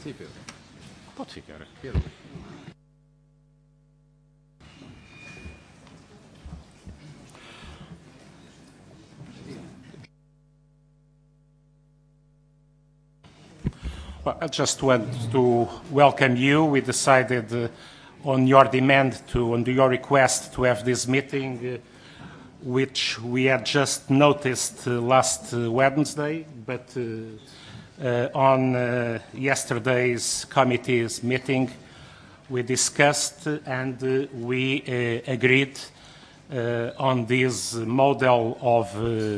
Sim, Pedro. Pode ficar. Pedro. Well, I just want to welcome you. We decided on your demand on your request to have this meeting, which we had just noticed last Wednesday, but on yesterday's committee's meeting, we discussed and we agreed on this model of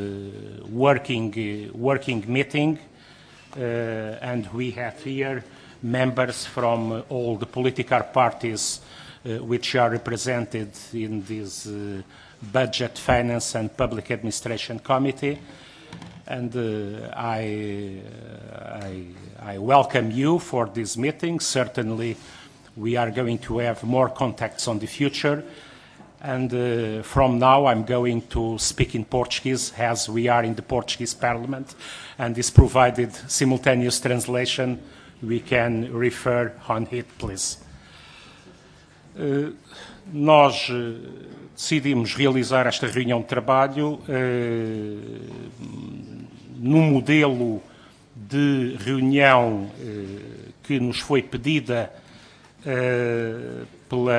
working meeting. And we have here members from all the political parties which are represented in this Budget, Finance and Public Administration Committee. And I welcome you for this meeting. Certainly we are going to have more contacts on the future. And from now I'm going to speak in Portuguese, as we are in the Portuguese Parliament, and is provided simultaneous translation. We can refer on it, please. Nós decidimos realizar esta reunião de trabalho num modelo de reunião que nos foi pedida pelo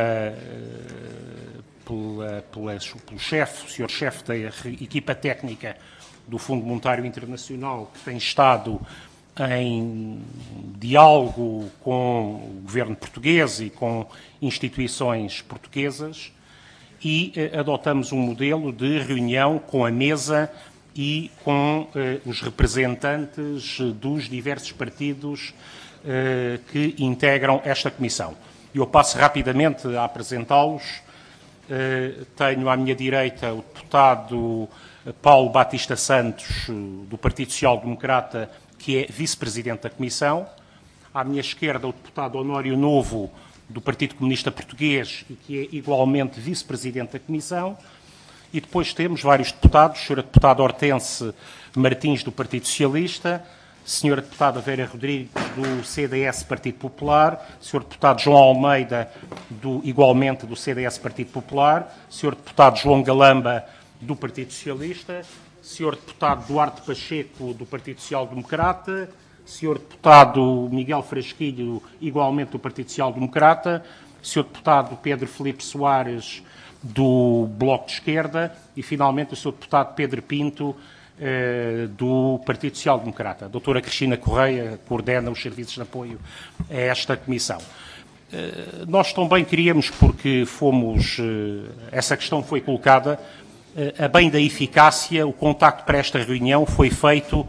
chefe, o Sr. Chefe da equipa técnica do Fundo Monetário Internacional, que tem estado em diálogo com o governo português e com instituições portuguesas, e adotamos um modelo de reunião com a mesa e com os representantes dos diversos partidos que integram esta comissão. Eu passo rapidamente a apresentá-los. Tenho à minha direita o deputado Paulo Batista Santos, do Partido Social Democrata, que é vice-presidente da Comissão. À minha esquerda, o deputado Honório Novo, do Partido Comunista Português, e que é igualmente vice-presidente da Comissão. E depois temos vários deputados, a senhora deputada Hortense Martins, do Partido Socialista, a senhora deputada Vera Rodrigues, do CDS Partido Popular, o senhor deputado João Almeida, igualmente do CDS Partido Popular, o senhor deputado João Galamba, do Partido Socialista, o senhor deputado Duarte Pacheco, do Partido Social Democrata, o senhor deputado Miguel Frasquilho, igualmente do Partido Social Democrata, o senhor deputado Pedro Filipe Soares, do Bloco de Esquerda, e finalmente o senhor deputado Pedro Pinto, do Partido Social Democrata. A doutora Cristina Correia coordena os serviços de apoio a esta comissão. Nós também queríamos, porque essa questão foi colocada, a bem da eficácia, o contacto para esta reunião foi feito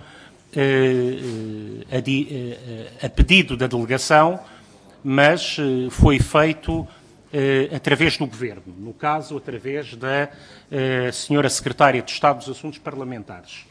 a pedido da delegação, mas foi feito através do Governo, no caso, através da senhora Secretária de Estado dos Assuntos Parlamentares.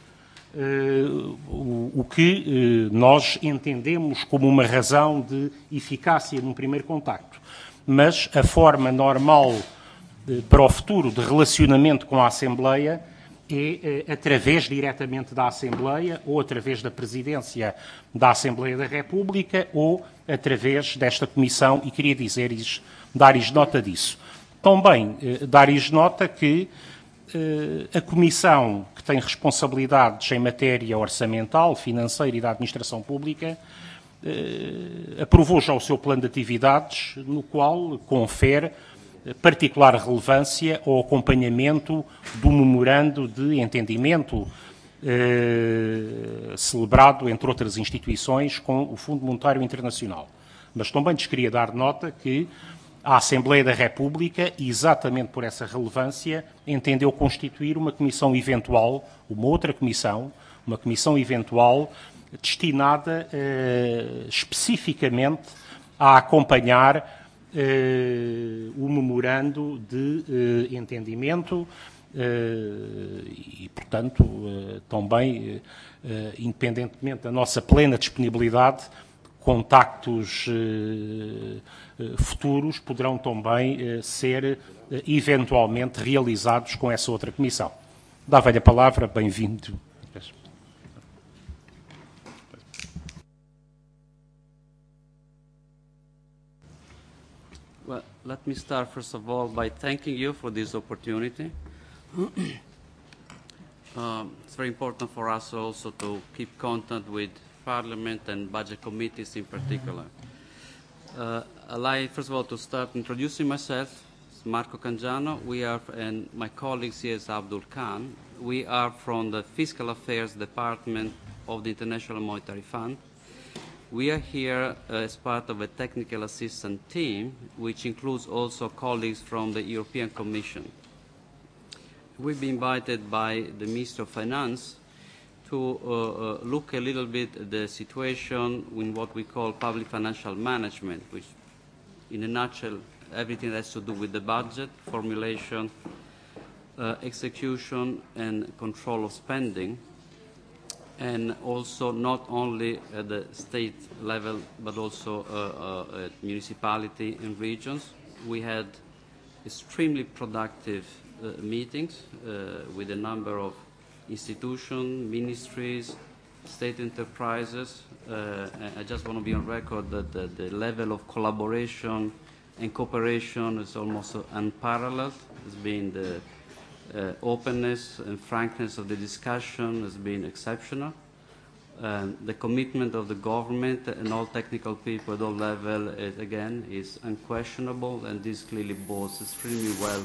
O que nós entendemos como uma razão de eficácia num primeiro contacto. Mas a forma normal para o futuro de relacionamento com a Assembleia é através diretamente da Assembleia, ou através da Presidência da Assembleia da República, ou através desta Comissão, e queria dar-lhes nota disso. Também dar-lhes nota que a Comissão, que tem responsabilidades em matéria orçamental, financeira e da administração pública, aprovou já o seu plano de atividades, no qual confere particular relevância ao acompanhamento do memorando de entendimento celebrado, entre outras instituições, com o Fundo Monetário Internacional. Mas também lhes queria dar nota que a Assembleia da República, exatamente por essa relevância, entendeu constituir uma comissão eventual, uma comissão eventual destinada especificamente a acompanhar o memorando de entendimento e, portanto, também, independentemente da nossa plena disponibilidade, contactos futuros poderão também ser eventualmente realizados com essa outra comissão. Dava-lhe a palavra, bem-vindo. Well, let me start first of all by thanking you for this opportunity. It's very important for us also to keep contact with Parliament and budget committees in particular. I'd like first of all to start introducing myself. It's Marco Cangiano. And my colleague here is Abdul Khan. We are from the Fiscal Affairs Department of the International Monetary Fund. We are here as part of a technical assistance team, which includes also colleagues from the European Commission. We've been invited by the Minister of Finance to look a little bit at the situation in what we call public financial management, which in a nutshell, everything that has to do with the budget, formulation, execution, and control of spending, and also not only at the state level, but also at municipality and regions. We had extremely productive meetings with a number of institutions, ministries, state enterprises. I just want to be on record that the level of collaboration and cooperation is almost unparalleled. It's been the openness and frankness of the discussion has been exceptional. The commitment of the government and all technical people at all levels, again, is unquestionable, and this clearly bodes extremely well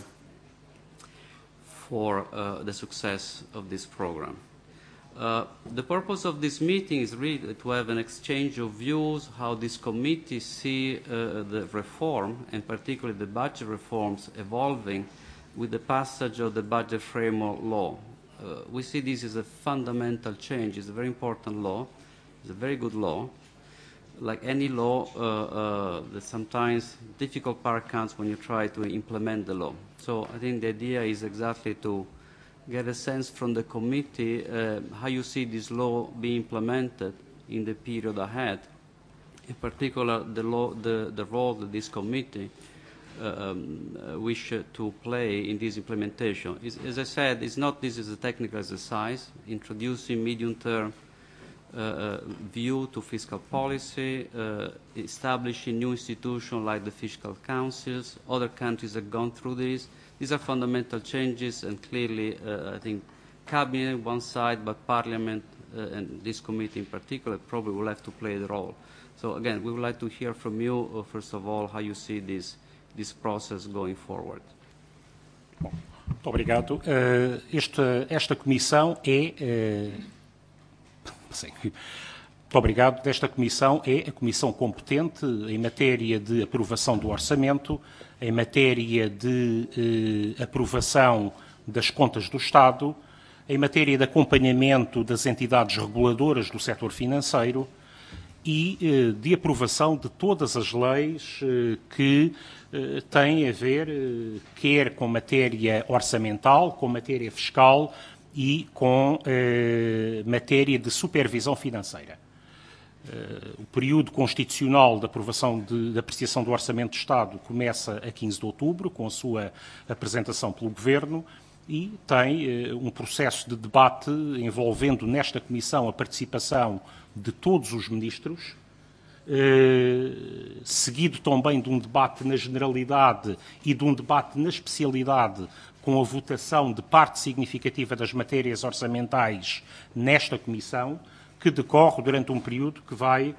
for the success of this program. The purpose of this meeting is really to have an exchange of views, how this committee see the reform, and particularly the budget reforms, evolving with the passage of the budget framework law. We see this as a fundamental change. It's a very important law. It's a very good law. Like any law, there's sometimes difficult part comes when you try to implement the law. So I think the idea is exactly to get a sense from the committee how you see this law being implemented in the period ahead. In particular, the role that this committee wish to play in this implementation. As I said, it's not this is a technical exercise, introducing medium-term view to fiscal policy, establishing new institutions like the fiscal councils. Other countries have gone through this. These are fundamental changes, and clearly, I think, Cabinet on one side, but Parliament and this committee in particular probably will have to play the role. So again, we would like to hear from you, first of all, how you see this process going forward. Bom, muito obrigado. Esta comissão é... Muito obrigado. Esta comissão é a comissão competente em matéria de aprovação do orçamento, em matéria de aprovação das contas do Estado, em matéria de acompanhamento das entidades reguladoras do setor financeiro e de aprovação de todas as leis que têm a ver quer com matéria orçamental, com matéria fiscal e com matéria de supervisão financeira. O período constitucional de aprovação de apreciação do Orçamento de Estado começa a 15 de outubro, com a sua apresentação pelo Governo, e tem um processo de debate envolvendo nesta Comissão a participação de todos os ministros, seguido também de um debate na generalidade e de um debate na especialidade, com a votação de parte significativa das matérias orçamentais nesta Comissão, que decorre durante um período que vai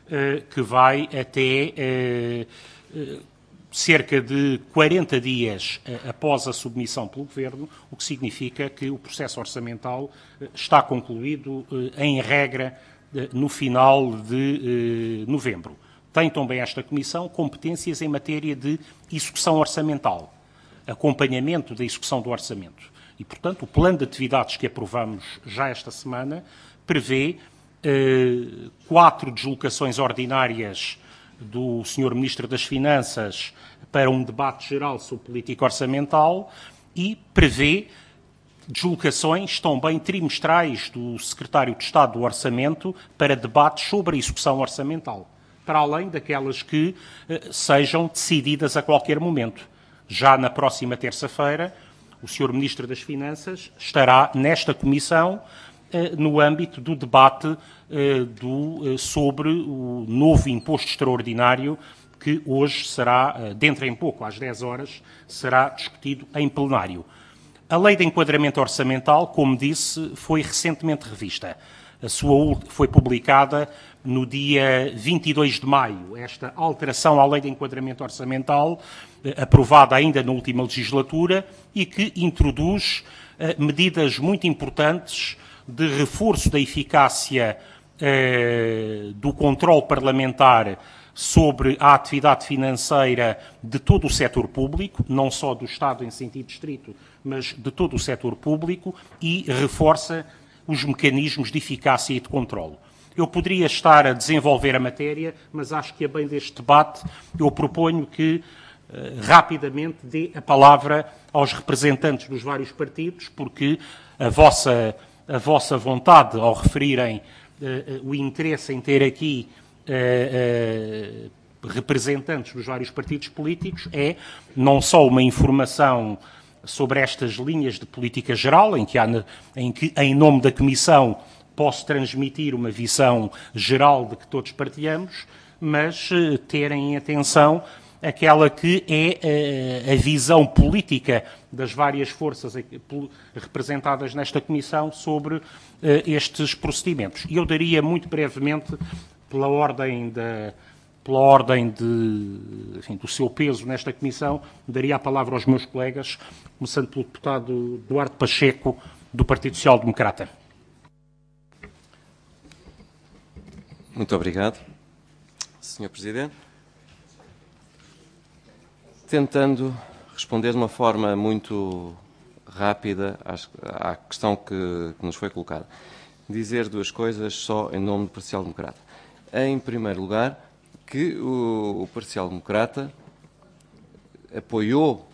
até cerca de 40 dias após a submissão pelo Governo, o que significa que o processo orçamental está concluído, em regra, no final de novembro. Tem também esta Comissão competências em matéria de execução orçamental, acompanhamento da execução do orçamento. E, portanto, o plano de atividades que aprovamos já esta semana prevê 4 deslocações ordinárias do Sr. Ministro das Finanças para um debate geral sobre política orçamental e prevê deslocações também trimestrais do Secretário de Estado do Orçamento para debates sobre a execução orçamental, para além daquelas que sejam decididas a qualquer momento. Já na próxima terça-feira, o Sr. Ministro das Finanças estará nesta Comissão no âmbito do debate sobre o novo imposto extraordinário que hoje será, dentro em pouco, às 10 horas, será discutido em plenário. A Lei de Enquadramento Orçamental, como disse, foi recentemente revista. Foi publicada no dia 22 de maio. Esta alteração à Lei de Enquadramento Orçamental, aprovada ainda na última legislatura, e que introduz medidas muito importantes de reforço da eficácia do controle parlamentar sobre a atividade financeira de todo o setor público, não só do Estado em sentido estrito, mas de todo o setor público, e reforça os mecanismos de eficácia e de controle. Eu poderia estar a desenvolver a matéria, mas acho que, a bem deste debate, eu proponho que rapidamente dê a palavra aos representantes dos vários partidos, porque a vossa vontade, ao referirem o interesse em ter aqui representantes dos vários partidos políticos, é não só uma informação sobre estas linhas de política geral, em que, em nome da Comissão, posso transmitir uma visão geral de que todos partilhamos, mas terem em atenção aquela que é a visão política das várias forças representadas nesta Comissão sobre estes procedimentos. E eu daria muito brevemente, pela ordem do seu peso nesta Comissão, daria a palavra aos meus colegas, começando pelo deputado Duarte Pacheco, do Partido Social Democrata. Muito obrigado, Sr. Presidente. Tentando responder de uma forma muito rápida à questão que nos foi colocada. Dizer duas coisas só em nome do Partido Social Democrata. Em primeiro lugar, que o Partido Social Democrata apoiou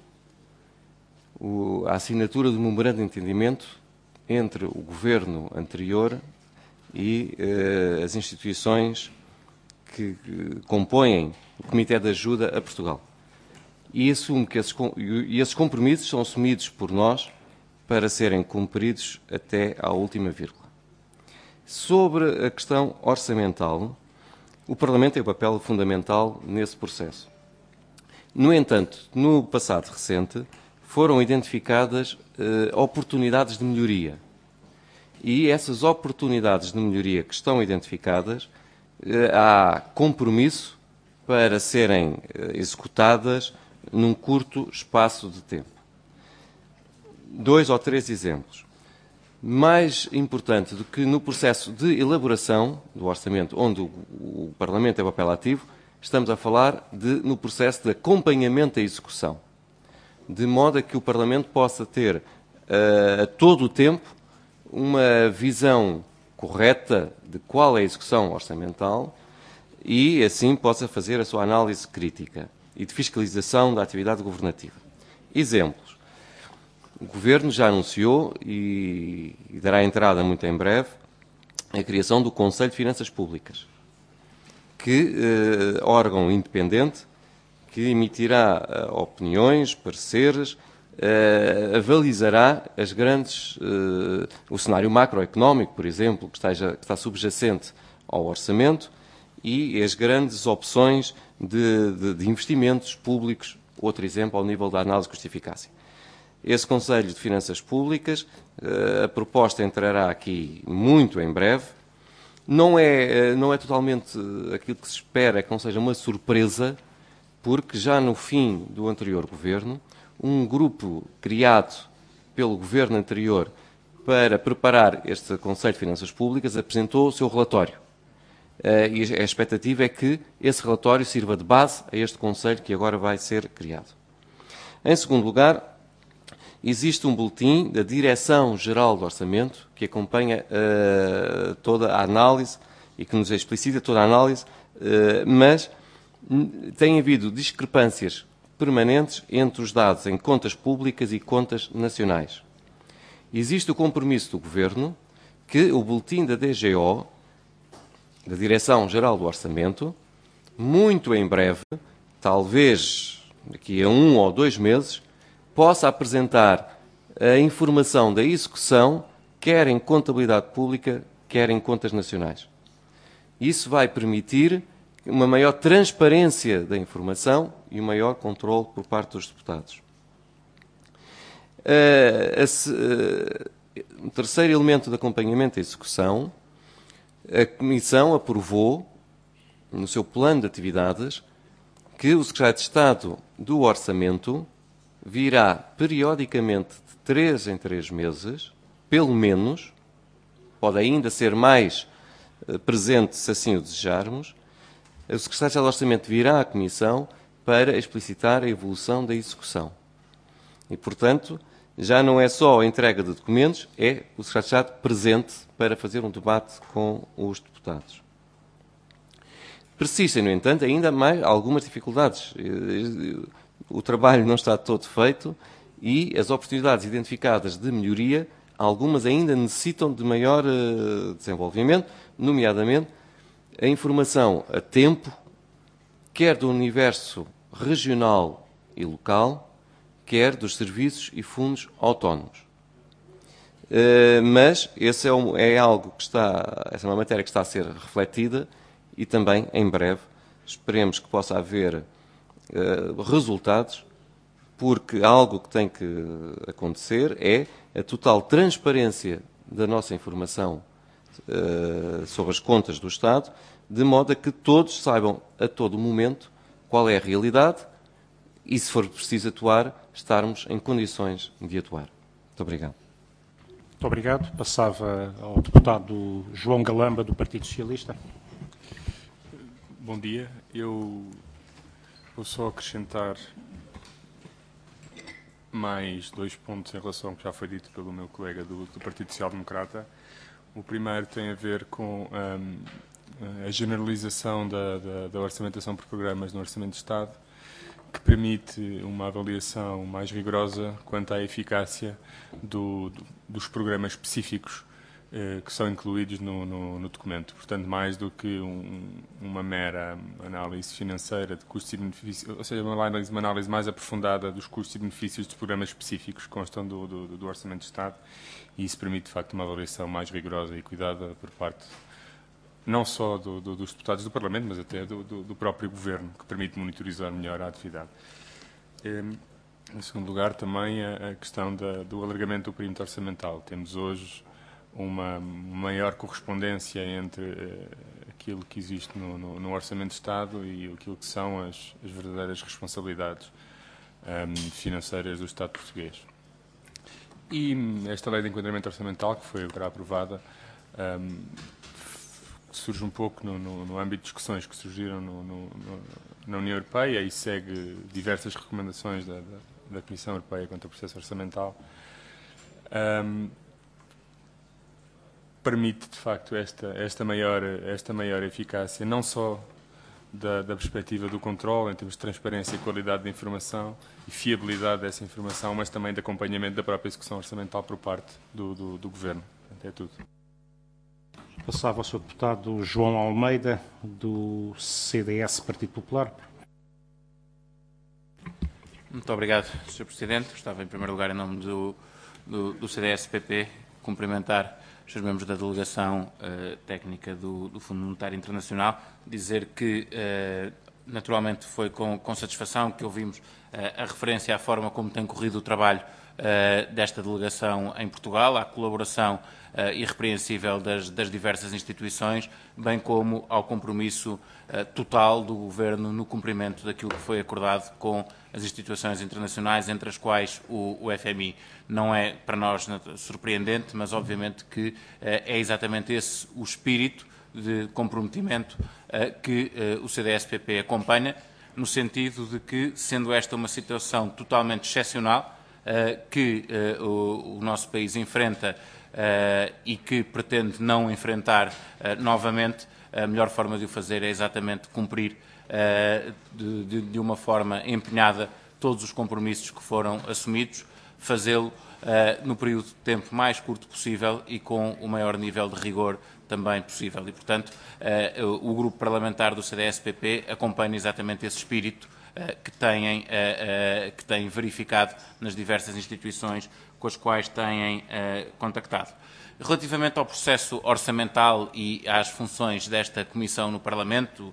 a assinatura do memorando de entendimento entre o governo anterior e as instituições que compõem o Comitê de Ajuda a Portugal. E assumo que esses compromissos são assumidos por nós para serem cumpridos até à última vírgula. Sobre a questão orçamental, o Parlamento tem um papel fundamental nesse processo. No entanto, no passado recente, foram identificadas oportunidades de melhoria. E essas oportunidades de melhoria que estão identificadas, há compromisso para serem executadas num curto espaço de tempo. 2 ou 3 exemplos. Mais importante do que no processo de elaboração do orçamento, onde o Parlamento tem papel ativo, estamos a falar no processo de acompanhamento da execução, de modo a que o Parlamento possa ter a todo o tempo uma visão correta de qual é a execução orçamental e, assim, possa fazer a sua análise crítica e de fiscalização da atividade governativa. Exemplos. O Governo já anunciou e dará entrada muito em breve a criação do Conselho de Finanças Públicas, que órgão independente que emitirá opiniões, pareceres, avalizará as grandes, o cenário macroeconómico, por exemplo, que está subjacente ao orçamento, e as grandes opções de investimentos públicos, outro exemplo, ao nível da análise de custo-eficácia. Esse Conselho de Finanças Públicas, a proposta entrará aqui muito em breve. Não é totalmente aquilo que se espera, que não seja uma surpresa, porque já no fim do anterior governo, um grupo criado pelo governo anterior para preparar este Conselho de Finanças Públicas apresentou o seu relatório. E a expectativa é que esse relatório sirva de base a este Conselho que agora vai ser criado. Em segundo lugar, existe um boletim da Direção-Geral do Orçamento que acompanha toda a análise e que nos explicita toda a análise, mas tem havido discrepâncias permanentes entre os dados em contas públicas e contas nacionais. Existe o compromisso do Governo que o boletim da DGO, da Direção-Geral do Orçamento, muito em breve, talvez daqui a 1 ou 2 meses, possa apresentar a informação da execução, quer em contabilidade pública, quer em contas nacionais. Isso vai permitir uma maior transparência da informação e um maior controle por parte dos deputados. O terceiro elemento de acompanhamento e execução, a Comissão aprovou, no seu plano de atividades, que o Secretário de Estado do Orçamento virá periodicamente de 3 em 3 meses, pelo menos, pode ainda ser mais presente se assim o desejarmos, o Secretário de Estado do Orçamento virá à Comissão para explicitar a evolução da execução. E, portanto, já não é só a entrega de documentos, é o Secretário de Estado presente para fazer um debate com os deputados. Persistem, no entanto, ainda mais algumas dificuldades. O trabalho não está todo feito e as oportunidades identificadas de melhoria, algumas ainda necessitam de maior desenvolvimento, nomeadamente a informação a tempo, quer do universo regional e local, quer dos serviços e fundos autónomos. Mas esse é algo que essa é uma matéria que está a ser refletida e também, em breve, esperemos que possa haver resultados, porque algo que tem que acontecer é a total transparência da nossa informação sobre as contas do Estado, de modo a que todos saibam a todo momento qual é a realidade e, se for preciso atuar, estarmos em condições de atuar. Muito obrigado. Muito obrigado. Passava ao deputado João Galamba, do Partido Socialista. Bom dia. Eu vou só acrescentar mais 2 pontos em relação ao que já foi dito pelo meu colega do Partido Social Democrata. O primeiro tem a ver com a generalização da orçamentação por programas no Orçamento de Estado, que permite uma avaliação mais rigorosa quanto à eficácia dos programas específicos que são incluídos no documento. Portanto, mais do que uma mera análise financeira de custos e benefícios, ou seja, uma análise mais aprofundada dos custos e benefícios dos programas específicos que constam do Orçamento de Estado, e isso permite, de facto, uma avaliação mais rigorosa e cuidada por parte não só dos deputados do Parlamento, mas até do próprio Governo, que permite monitorizar melhor a atividade. Em segundo lugar, também a questão do alargamento do perímetro orçamental. Temos hoje uma maior correspondência entre aquilo que existe no Orçamento de Estado e aquilo que são as verdadeiras responsabilidades financeiras do Estado português. E esta lei de enquadramento orçamental, que foi agora aprovada, surge um pouco no âmbito de discussões que surgiram na União Europeia e segue diversas recomendações da Comissão Europeia quanto ao processo orçamental. Permite, de facto, esta maior eficácia, não só da perspectiva do controle, em termos de transparência e qualidade da informação e fiabilidade dessa informação, mas também de acompanhamento da própria execução orçamental por parte do Governo. Portanto, é tudo. Passava ao Sr. Deputado João Almeida, do CDS, Partido Popular. Muito obrigado, Sr. Presidente. Gostava, em primeiro lugar, em nome do CDS-PP, cumprimentar os seus membros da delegação técnica do Fundo Monetário Internacional, dizer que, naturalmente, foi com satisfação que ouvimos a referência à forma como tem corrido o trabalho desta delegação em Portugal, à colaboração irrepreensível das diversas instituições, bem como ao compromisso total do Governo no cumprimento daquilo que foi acordado com as instituições internacionais, entre as quais o FMI. Não é para nós surpreendente, mas obviamente que é exatamente esse o espírito de comprometimento que o CDS-PP acompanha, no sentido de que, sendo esta uma situação totalmente excepcional, que o nosso país enfrenta e que pretende não enfrentar novamente, a melhor forma de o fazer é exatamente cumprir de uma forma empenhada todos os compromissos que foram assumidos, fazê-lo no período de tempo mais curto possível e com o maior nível de rigor também possível. E, portanto, o grupo parlamentar do CDS-PP acompanha exatamente esse espírito que têm verificado nas diversas instituições com as quais têm contactado. Relativamente ao processo orçamental e às funções desta Comissão no Parlamento,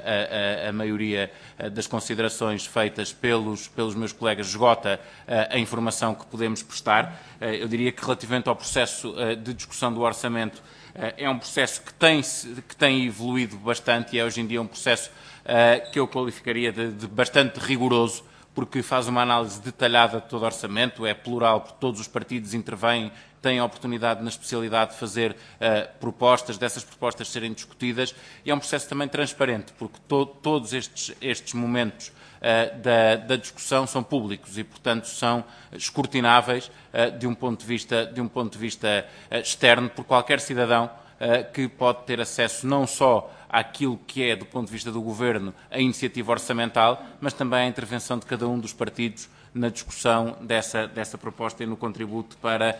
a maioria das considerações feitas pelos meus colegas esgota a informação que podemos prestar. Eu diria que relativamente ao processo de discussão do orçamento, é um processo que tem evoluído bastante e é hoje em dia um processo que eu qualificaria de bastante rigoroso, porque faz uma análise detalhada de todo o orçamento, é plural, porque todos os partidos intervêm, têm a oportunidade na especialidade de fazer propostas, dessas propostas serem discutidas, e é um processo também transparente, porque todos estes momentos da discussão são públicos e, portanto, são escrutináveis de um ponto de vista externo por qualquer cidadão que pode ter acesso não só àquilo que é, do ponto de vista do Governo, a iniciativa orçamental, mas também à intervenção de cada um dos partidos na discussão dessa proposta e no contributo para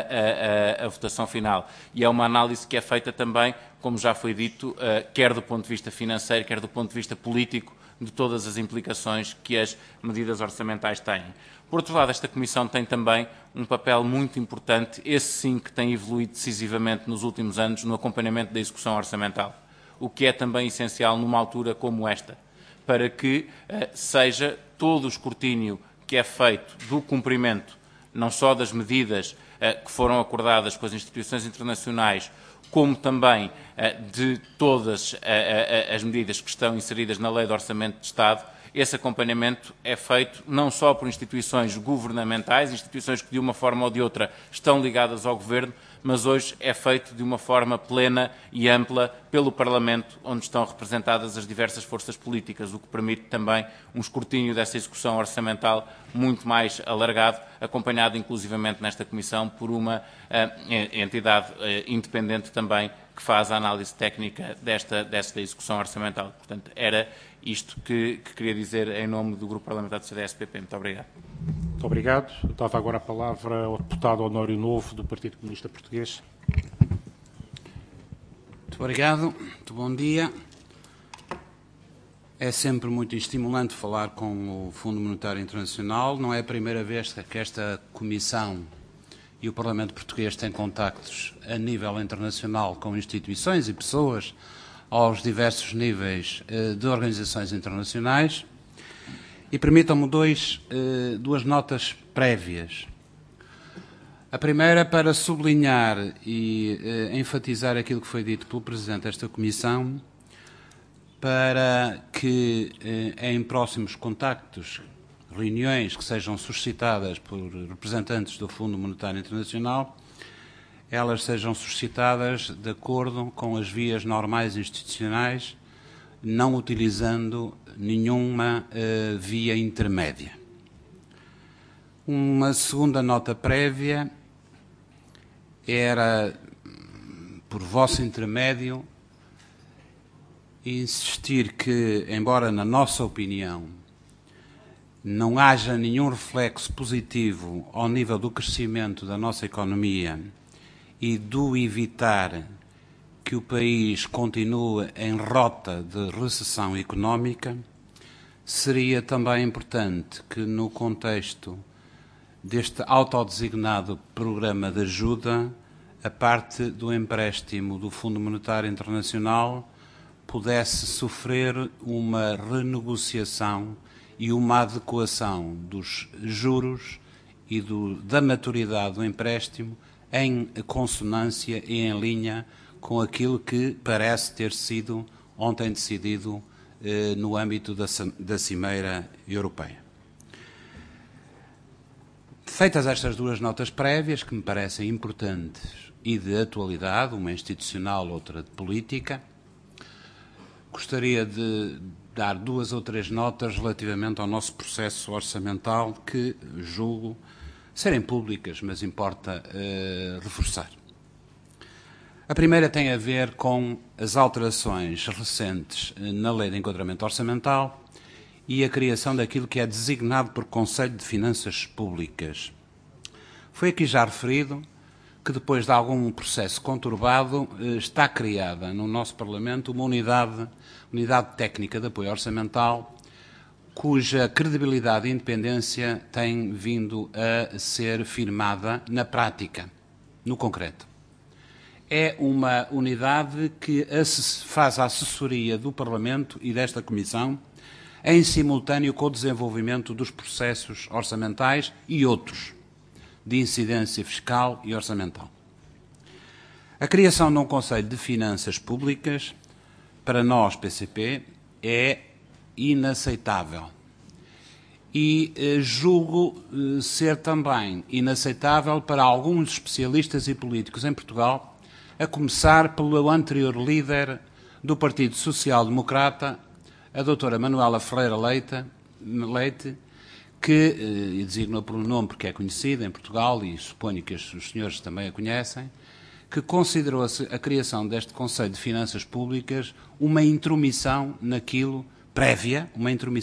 a votação final. E é uma análise que é feita também, como já foi dito, quer do ponto de vista financeiro, quer do ponto de vista político, de todas as implicações que as medidas orçamentais têm. Por outro lado, esta Comissão tem também um papel muito importante, esse sim que tem evoluído decisivamente nos últimos anos, no acompanhamento da execução orçamental, o que é também essencial numa altura como esta, para que seja todo o escrutínio que é feito do cumprimento, não só das medidas que foram acordadas com as instituições internacionais, como também de todas as medidas que estão inseridas na Lei de Orçamento de Estado. Esse acompanhamento é feito não só por instituições governamentais, instituições que de uma forma ou de outra estão ligadas ao Governo, mas hoje é feito de uma forma plena e ampla pelo Parlamento, onde estão representadas as diversas forças políticas, o que permite também um escrutínio dessa execução orçamental muito mais alargado, acompanhado inclusivamente nesta Comissão por uma entidade independente também que faz a análise técnica desta execução orçamental. Portanto, era isto que queria dizer em nome do Grupo Parlamentar do CDS-PP. Muito obrigado. Muito obrigado. Eu dava agora a palavra ao deputado Honório Novo, do Partido Comunista Português. Muito obrigado. Muito bom dia. É sempre muito estimulante falar com o Fundo Monetário Internacional. Não é a primeira vez que esta Comissão e o Parlamento Português têm contactos a nível internacional com instituições e pessoas aos diversos níveis de organizações internacionais. E permitam-me duas notas prévias. A primeira para sublinhar e enfatizar aquilo que foi dito pelo Presidente desta Comissão, para que em próximos contactos, reuniões que sejam suscitadas por representantes do Fundo Monetário Internacional, elas sejam suscitadas de acordo com as vias normais institucionais, não utilizando nenhuma via intermédia. Uma segunda nota prévia era, por vosso intermédio, insistir que, embora na nossa opinião não haja nenhum reflexo positivo ao nível do crescimento da nossa economia e do evitar que o país continue em rota de recessão económica, seria também importante que, no contexto deste autodesignado programa de ajuda, a parte do empréstimo do Fundo Monetário Internacional pudesse sofrer uma renegociação e uma adequação dos juros e da maturidade do empréstimo em consonância e em linha com aquilo que parece ter sido ontem decidido no âmbito da Cimeira Europeia. Feitas estas duas notas prévias, que me parecem importantes e de atualidade, uma institucional, outra de política, gostaria de dar 2 ou 3 notas relativamente ao nosso processo orçamental que julgo serem públicas, mas importa reforçar. A primeira tem a ver com as alterações recentes na Lei de Enquadramento Orçamental e a criação daquilo que é designado por Conselho de Finanças Públicas. Foi aqui já referido que depois de algum processo conturbado está criada no nosso Parlamento uma unidade técnica de apoio orçamental cuja credibilidade e independência tem vindo a ser firmada na prática, no concreto. é uma unidade que faz a assessoria do Parlamento e desta Comissão em simultâneo com o desenvolvimento dos processos orçamentais e outros, de incidência fiscal e orçamental. A criação de um Conselho de Finanças Públicas, para nós, PCP, é inaceitável. E julgo ser também inaceitável para alguns especialistas e políticos em Portugal, a começar pelo anterior líder do Partido Social Democrata, a doutora Manuela Ferreira Leite, que, e designo-a por um nome porque é conhecida em Portugal, e suponho que os senhores também a conhecem, que considerou a criação deste Conselho de Finanças Públicas uma intromissão naquilo prévia,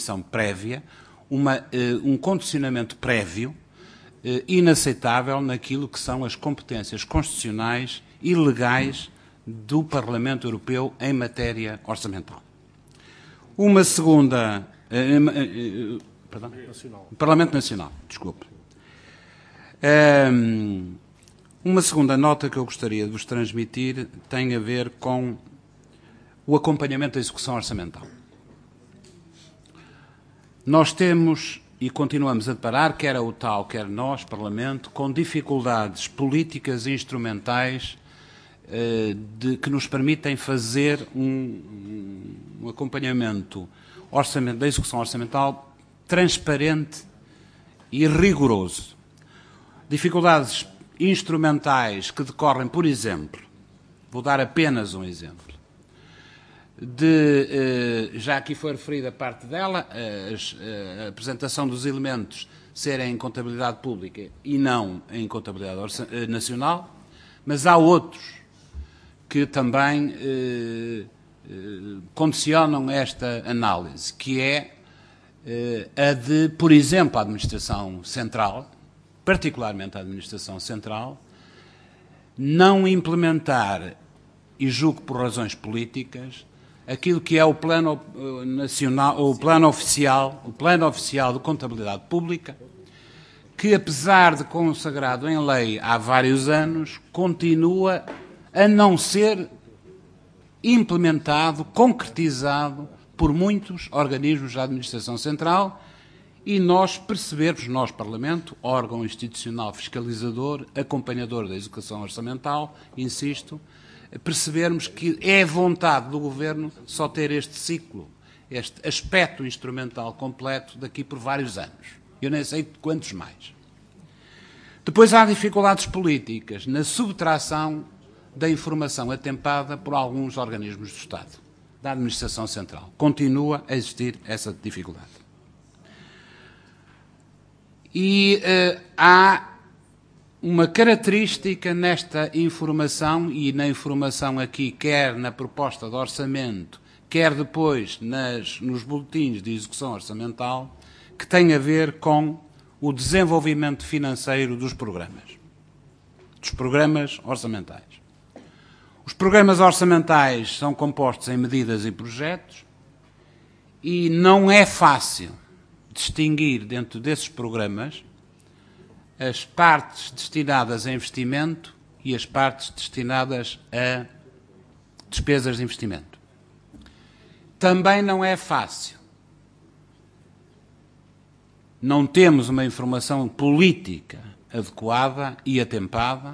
um condicionamento prévio, inaceitável naquilo que são as competências constitucionais e legais do Parlamento Europeu em matéria orçamental. Uma segunda... Parlamento Nacional, desculpe. Uma segunda nota que eu gostaria de vos transmitir tem a ver com o acompanhamento da execução orçamental. Nós temos e continuamos a deparar, quer a UTAL, quer nós, Parlamento, com dificuldades políticas e instrumentais que nos permitem fazer um acompanhamento da execução orçamental transparente e rigoroso. Dificuldades instrumentais que decorrem, por exemplo, vou dar apenas um exemplo, já aqui foi referida parte dela, a apresentação dos elementos serem em contabilidade pública e não em contabilidade nacional, mas há outros que também condicionam esta análise, que é a de, por exemplo, a administração central, particularmente a administração central, não implementar, e julgo por razões políticas, aquilo que é o plano nacional, o plano oficial de contabilidade pública, que, apesar de consagrado em lei há vários anos, continua a não ser implementado, concretizado por muitos organismos da administração central, e nós percebermos, nós, Parlamento, órgão institucional fiscalizador, acompanhador da execução orçamental, insisto, percebermos que é vontade do Governo só ter este ciclo, este aspecto instrumental completo daqui por vários anos. Eu nem sei quantos mais. Depois há dificuldades políticas na subtração da informação atempada por alguns organismos do Estado, da administração central. Continua a existir essa dificuldade. E há uma característica nesta informação, e na informação aqui, quer na proposta de orçamento, quer depois nos boletins de execução orçamental, que tem a ver com o desenvolvimento financeiro dos programas orçamentais. Os programas orçamentais são compostos em medidas e projetos, e não é fácil distinguir dentro desses programas as partes destinadas a investimento e as partes destinadas a despesas de investimento. Também não é fácil. Não temos uma informação política adequada e atempada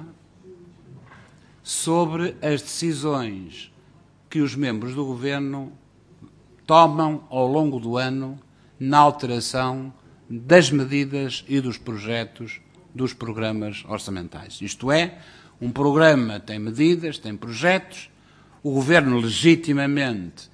sobre as decisões que os membros do Governo tomam ao longo do ano na alteração das medidas e dos projetos dos programas orçamentais. Isto é, um programa tem medidas, tem projetos, o Governo legitimamente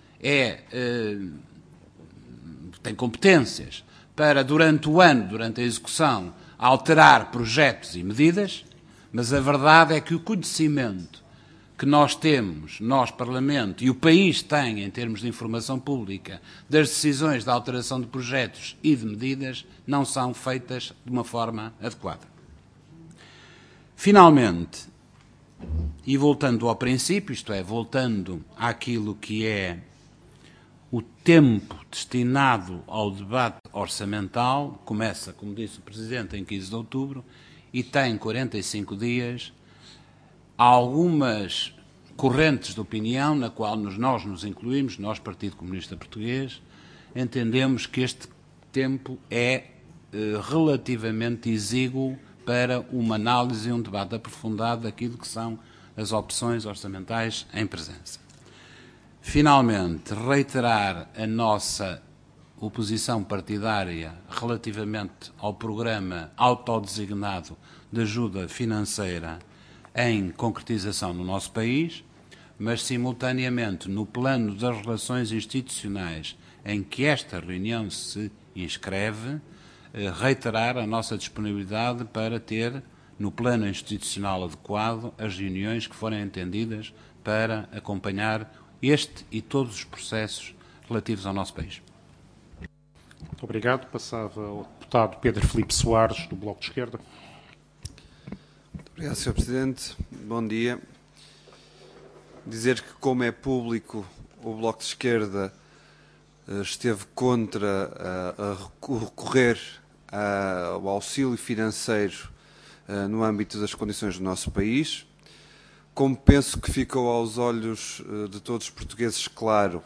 tem competências para, durante o ano, durante a execução, alterar projetos e medidas, mas a verdade é que o conhecimento que nós temos, nós, Parlamento, e o país tem, em termos de informação pública, das decisões de alteração de projetos e de medidas, não são feitas de uma forma adequada. Finalmente, e voltando ao princípio, isto é, voltando àquilo que é o tempo destinado ao debate orçamental, começa, como disse o Presidente, em 15 de outubro, e tem 45 dias. há algumas correntes de opinião na qual nós nos incluímos, nós, Partido Comunista Português, entendemos que este tempo é relativamente exíguo para uma análise e um debate aprofundado daquilo que são as opções orçamentais em presença. Finalmente, reiterar a nossa oposição partidária relativamente ao programa autodesignado de ajuda financeira em concretização no nosso país, mas simultaneamente no plano das relações institucionais em que esta reunião se inscreve, reiterar a nossa disponibilidade para ter, no plano institucional adequado, as reuniões que forem entendidas para acompanhar este e todos os processos relativos ao nosso país. Muito obrigado. Passava ao deputado Pedro Filipe Soares, do Bloco de Esquerda. Muito obrigado, Sr. Presidente. Bom dia. Dizer que, como é público, o Bloco de Esquerda esteve contra recorrer ao auxílio financeiro no âmbito das condições do nosso país. Como penso que ficou aos olhos de todos os portugueses claro,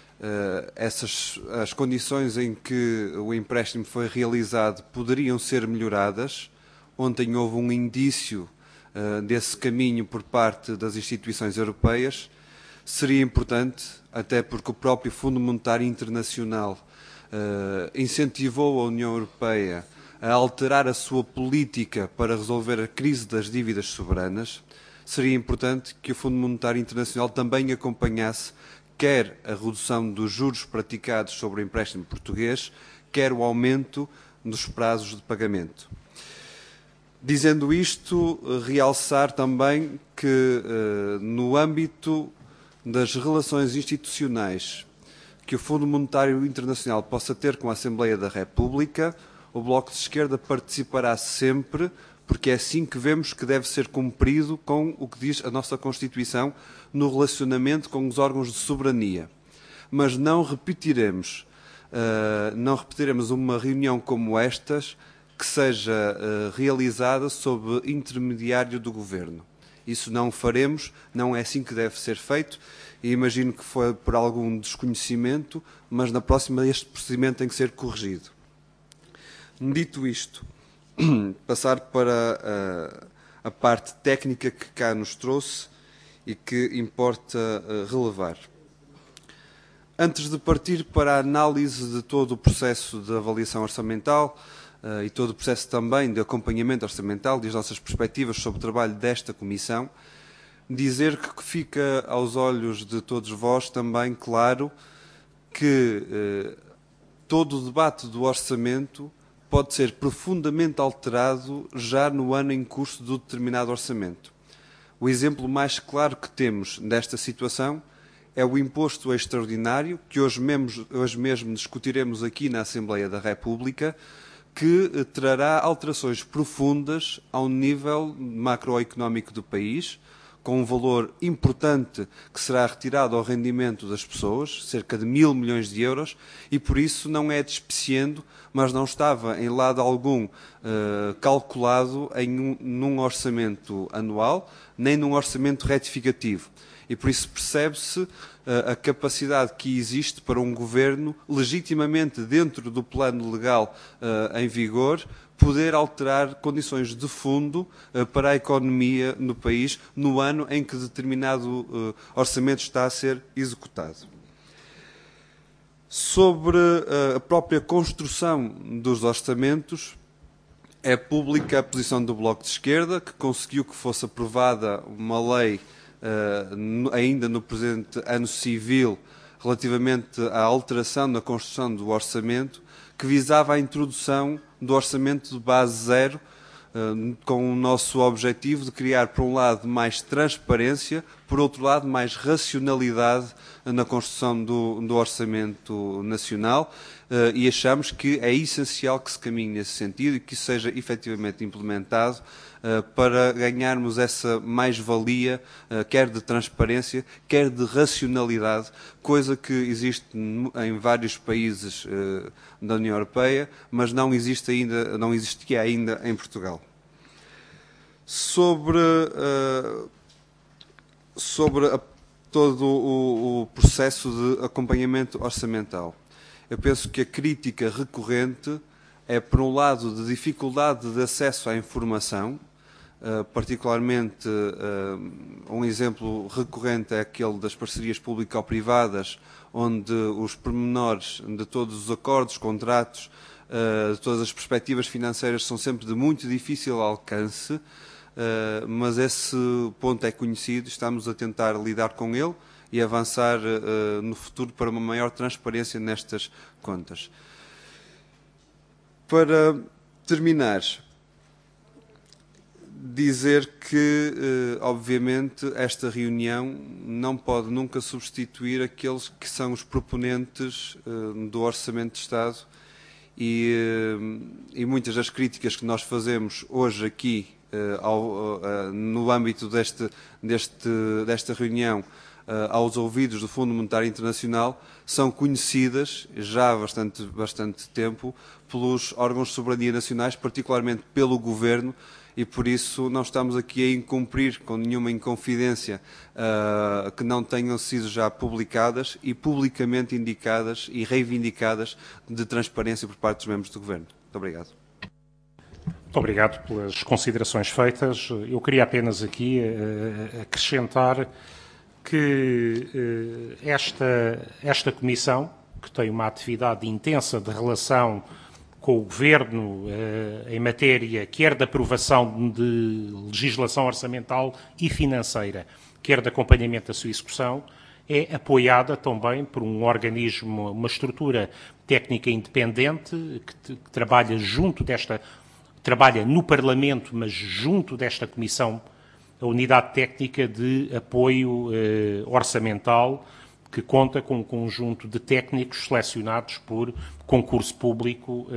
as condições em que o empréstimo foi realizado poderiam ser melhoradas. Ontem houve um indício desse caminho por parte das instituições europeias. Seria importante, até porque o próprio Fundo Monetário Internacional incentivou a União Europeia a alterar a sua política para resolver a crise das dívidas soberanas. Seria importante que o Fundo Monetário Internacional também acompanhasse quer a redução dos juros praticados sobre o empréstimo português, quer o aumento dos prazos de pagamento. Dizendo isto, realçar também que no âmbito das relações institucionais que o Fundo Monetário Internacional possa ter com a Assembleia da República, o Bloco de Esquerda participará sempre, porque é assim que vemos que deve ser cumprido com o que diz a nossa Constituição no relacionamento com os órgãos de soberania. Mas não repetiremos uma reunião como estas que seja realizada sob intermediário do Governo. Isso não o faremos, não é assim que deve ser feito, e imagino que foi por algum desconhecimento, mas na próxima este procedimento tem que ser corrigido. Dito isto, passar para a parte técnica que cá nos trouxe e que importa relevar. Antes de partir para a análise de todo o processo de avaliação orçamental e todo o processo também de acompanhamento orçamental e as nossas perspectivas sobre o trabalho desta Comissão, dizer que fica aos olhos de todos vós também claro que todo o debate do orçamento pode ser profundamente alterado já no ano em curso do determinado orçamento. O exemplo mais claro que temos desta situação é o imposto extraordinário, que hoje mesmo discutiremos aqui na Assembleia da República, que trará alterações profundas ao nível macroeconómico do país, com um valor importante que será retirado ao rendimento das pessoas, cerca de 1.000 milhões de euros, e por isso não é despeciando, mas não estava em lado algum calculado num orçamento anual, nem num orçamento retificativo. E por isso percebe-se a capacidade que existe para um governo, legitimamente dentro do plano legal em vigor, poder alterar condições de fundo para a economia no país no ano em que determinado orçamento está a ser executado. Sobre a própria construção dos orçamentos, é pública a posição do Bloco de Esquerda, que conseguiu que fosse aprovada uma lei ainda no presente ano civil relativamente à alteração na construção do orçamento, que visava a introdução do orçamento de base zero, com o nosso objetivo de criar, por um lado, mais transparência, por outro lado, mais racionalidade na construção do orçamento nacional, e achamos que é essencial que se caminhe nesse sentido e que isso seja efetivamente implementado para ganharmos essa mais-valia, quer de transparência, quer de racionalidade, coisa que existe em vários países da União Europeia, mas não existia ainda em Portugal. Sobre sobre todo o processo de acompanhamento orçamental. Eu penso que a crítica recorrente é, por um lado, de dificuldade de acesso à informação, particularmente um exemplo recorrente é aquele das parcerias público-privadas, onde os pormenores de todos os acordos, contratos, de todas as perspectivas financeiras são sempre de muito difícil alcance, mas esse ponto é conhecido, estamos a tentar lidar com ele e avançar no futuro para uma maior transparência nestas contas. Para terminar, dizer que, obviamente, esta reunião não pode nunca substituir aqueles que são os proponentes do Orçamento de Estado e muitas das críticas que nós fazemos hoje aqui no âmbito desta reunião aos ouvidos do Fundo Monetário Internacional são conhecidas já há bastante tempo pelos órgãos de soberania nacionais, particularmente pelo Governo, e por isso não estamos aqui a incumprir com nenhuma inconfidência que não tenham sido já publicadas e publicamente indicadas e reivindicadas de transparência por parte dos membros do Governo. Muito obrigado. Muito obrigado pelas considerações feitas. Eu queria apenas aqui acrescentar que esta comissão, que tem uma atividade intensa de relação com o Governo em matéria quer de aprovação de legislação orçamental e financeira, quer de acompanhamento da sua execução, é apoiada também por um organismo, uma estrutura técnica independente que trabalha trabalha no Parlamento, mas junto desta comissão, a Unidade Técnica de Apoio Orçamental, que conta com um conjunto de técnicos selecionados por concurso público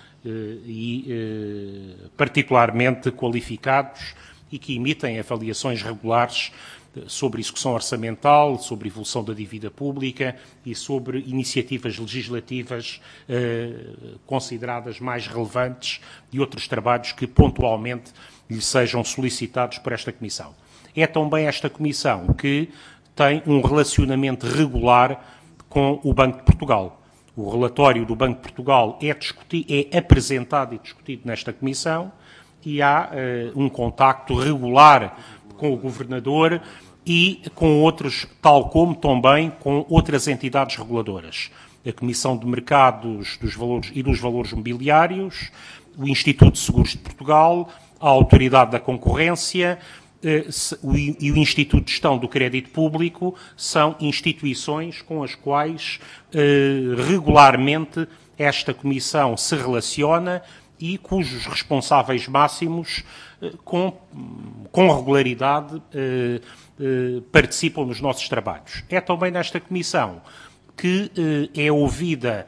e particularmente qualificados e que emitem avaliações regulares sobre execução orçamental, sobre evolução da dívida pública e sobre iniciativas legislativas consideradas mais relevantes e outros trabalhos que pontualmente lhe sejam solicitados por esta Comissão. É também esta Comissão que tem um relacionamento regular com o Banco de Portugal. O relatório do Banco de Portugal é apresentado e discutido nesta Comissão e há um contacto regular com o Governador e com outros, tal como também com outras entidades reguladoras. A Comissão de Mercados dos Valores e dos Valores Mobiliários, o Instituto de Seguros de Portugal, a Autoridade da Concorrência e o Instituto de Gestão do Crédito Público são instituições com as quais regularmente esta Comissão se relaciona e cujos responsáveis máximos com regularidade participam nos nossos trabalhos. É também nesta Comissão que é ouvida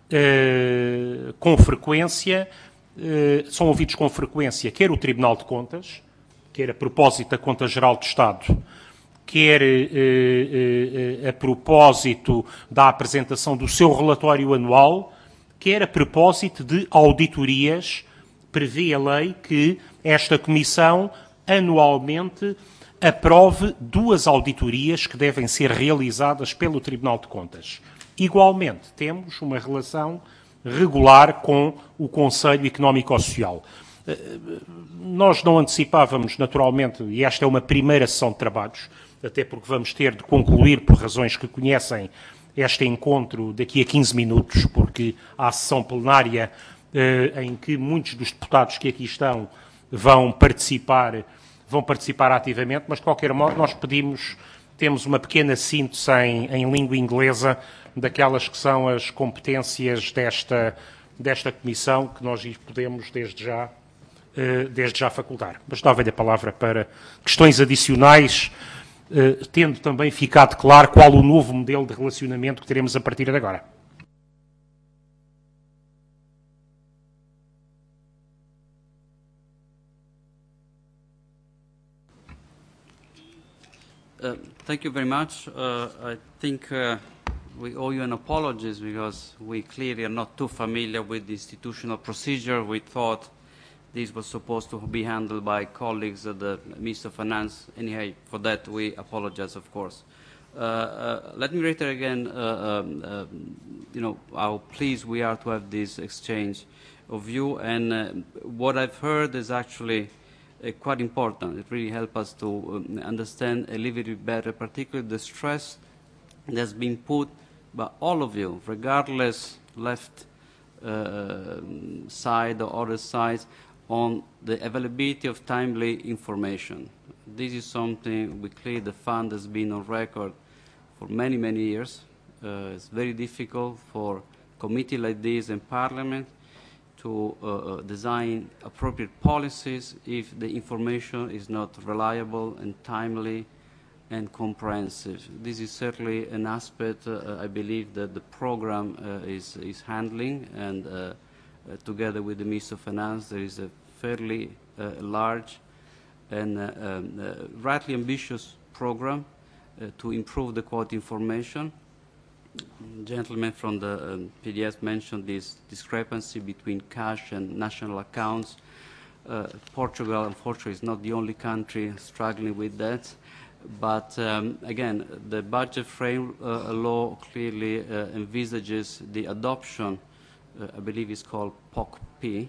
com frequência, são ouvidos com frequência quer o Tribunal de Contas, quer a propósito da Conta Geral do Estado, quer a propósito da apresentação do seu relatório anual, quer a propósito de auditorias. Prevê a lei que esta Comissão anualmente aprove 2 auditorias que devem ser realizadas pelo Tribunal de Contas. Igualmente, temos uma relação regular com o Conselho Económico-Social. Nós não antecipávamos, naturalmente, e esta é uma primeira sessão de trabalhos, até porque vamos ter de concluir, por razões que conhecem, este encontro daqui a 15 minutos, porque há a sessão plenária em que muitos dos deputados que aqui estão vão participar ativamente, mas de qualquer modo nós temos uma pequena síntese em língua inglesa daquelas que são as competências desta Comissão, que nós podemos desde já facultar. Mas dava-lhe a palavra para questões adicionais, tendo também ficado claro qual o novo modelo de relacionamento que teremos a partir de agora. Thank you very much. I think we owe you an apology because we clearly are not too familiar with the institutional procedure. We thought this was supposed to be handled by colleagues at the Ministry of Finance. Anyhow, for that we apologize, of course. Let me reiterate again, how pleased we are to have this exchange of view, and what I've heard is actually quite important. It really helps us to understand a little bit better, particularly the stress that's been put by all of you, regardless left side or other sides, on the availability of timely information. This is something we clearly, the fund has been on record for many, many years. It's very difficult for a committee like this in Parliament to design appropriate policies if the information is not reliable and timely and comprehensive. This is certainly an aspect I believe that the program is handling, and together with the Minister of Finance there is a fairly large and rightly ambitious program to improve the quality information. Gentlemen from the PDS mentioned this discrepancy between cash and national accounts. Portugal, unfortunately, is not the only country struggling with that. But again, the budget frame law clearly envisages the adoption, I believe it's called POC-P,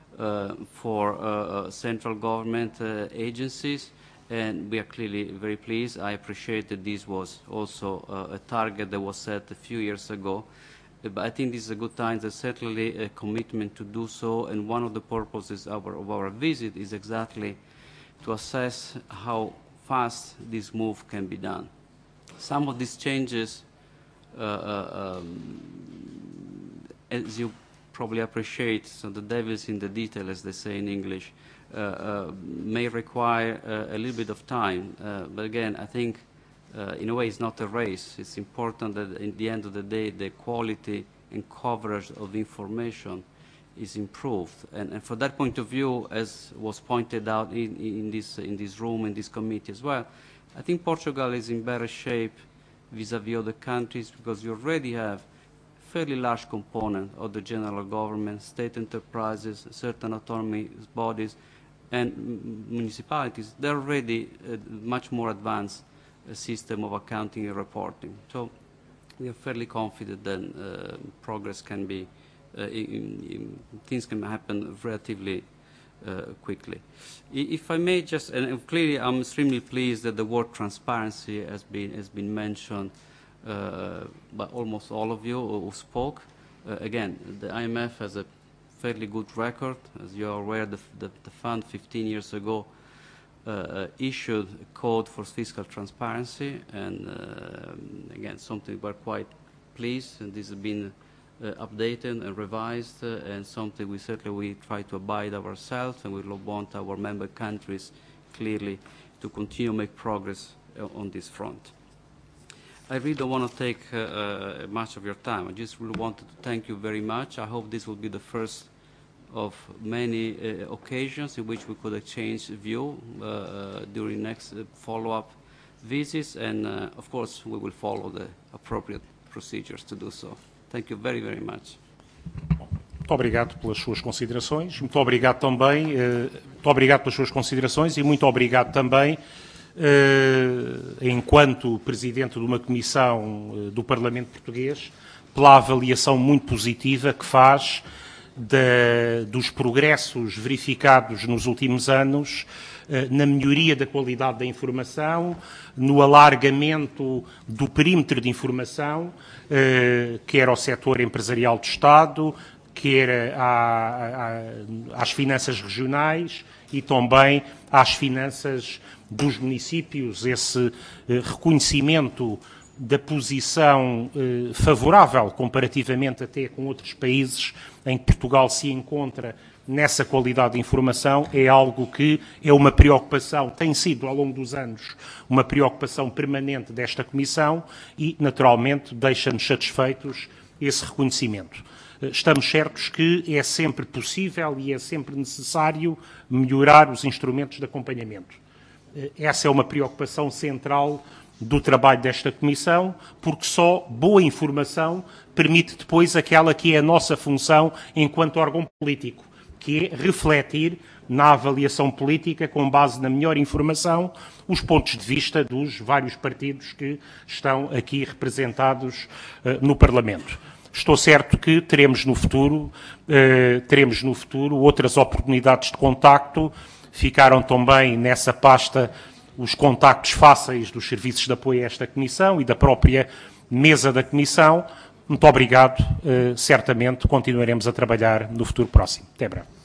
for central government agencies. And we are clearly very pleased. I appreciate that this was also a target that was set a few years ago. But I think this is a good time. There's certainly a commitment to do so. And one of the purposes of our visit is exactly to assess how fast this move can be done. Some of these changes, as you probably appreciate, so the devil is in the detail, as they say in English, may require a little bit of time. But again, I think in a way it's not a race. It's important that in the end of the day the quality and coverage of the information is improved. And from that point of view, as was pointed out in this room, in this committee as well, I think Portugal is in better shape vis-à-vis other countries because you already have fairly large component of the general government, state enterprises, certain autonomy bodies, and municipalities. They're already a much more advanced system of accounting and reporting. So we are fairly confident that progress can be, things can happen relatively quickly. If I may just, and clearly I'm extremely pleased that the word transparency has been mentioned by almost all of you who spoke. Again, the IMF has a fairly good record. As you are aware, the fund 15 years ago issued a code for fiscal transparency, and again, something we're quite pleased, and this has been updated and revised, and something we certainly try to abide ourselves, and we want our member countries clearly to continue to make progress on this front. I really don't want to take much of your time. I just really wanted to thank you very much. I hope this will be the first of many occasions in which we could exchange view during next follow-up visits, and of course we will follow the appropriate procedures to do so. Thank you very, very much. Muito obrigado pelas suas considerações. Muito obrigado também. Muito obrigado pelas suas considerações e muito obrigado também, enquanto Presidente de uma Comissão do Parlamento Português, pela avaliação muito positiva que faz dos progressos verificados nos últimos anos na melhoria da qualidade da informação, no alargamento do perímetro de informação, quer ao setor empresarial do Estado, quer às finanças regionais e também às finanças dos municípios. Esse reconhecimento da posição favorável, comparativamente até com outros países em que Portugal se encontra nessa qualidade de informação, é algo que é uma preocupação, tem sido ao longo dos anos uma preocupação permanente desta Comissão e, naturalmente, deixa-nos satisfeitos esse reconhecimento. Estamos certos que é sempre possível e é sempre necessário melhorar os instrumentos de acompanhamento. Essa é uma preocupação central do trabalho desta Comissão, porque só boa informação permite depois aquela que é a nossa função enquanto órgão político, que é refletir na avaliação política, com base na melhor informação, os pontos de vista dos vários partidos que estão aqui representados no Parlamento. Estou certo que teremos no futuro outras oportunidades de contacto. Ficaram também nessa pasta os contactos fáceis dos serviços de apoio a esta Comissão e da própria mesa da Comissão. Muito obrigado. Certamente continuaremos a trabalhar no futuro próximo. Até breve.